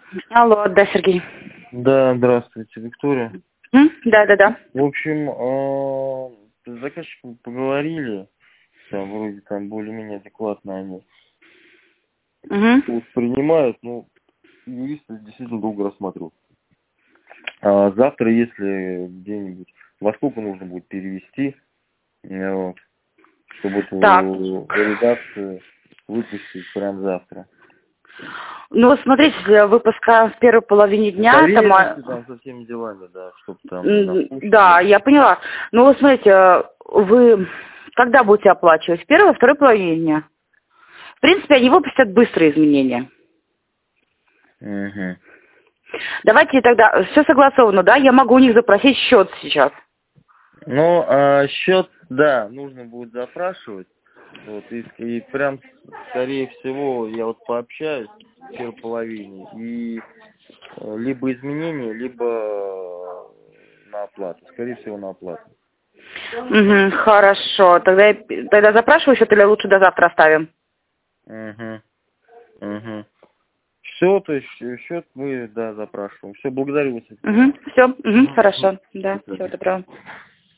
Алло, да, Сергей. Да, здравствуйте, Виктория. Да. В общем, с заказчиком поговорили, там вроде там более-менее адекватно они Угу. вот принимают, но юристы действительно долго рассматривают. А завтра, если где-нибудь, во сколько нужно будет перевести, вот, чтобы Так. эту редакцию выпустить прям завтра. Ну, смотрите, для выпуска в первой половине С дня там... доверенностью, там, со всеми делами, да, чтобы там на вкус. Да, я поняла. Ну, вот смотрите, вы когда будете оплачивать? В первой, второй половине дня? В принципе, они выпустят быстрые изменения. Угу. Давайте тогда, все согласовано, да? Я могу у них запросить счет сейчас. Ну, счет, да, нужно будет запрашивать. Вот, и прям, скорее всего, я вот пообщаюсь в первой половине, и либо изменения, либо на оплату. Скорее всего, на оплату. Угу, хорошо. Тогда запрашиваю счет или лучше до завтра оставим? Угу. Угу. Все, то есть счет мы, да, запрашиваем. Все, благодарю вас. Угу, все, Мгм. хорошо. До Да, всего свидания. доброго.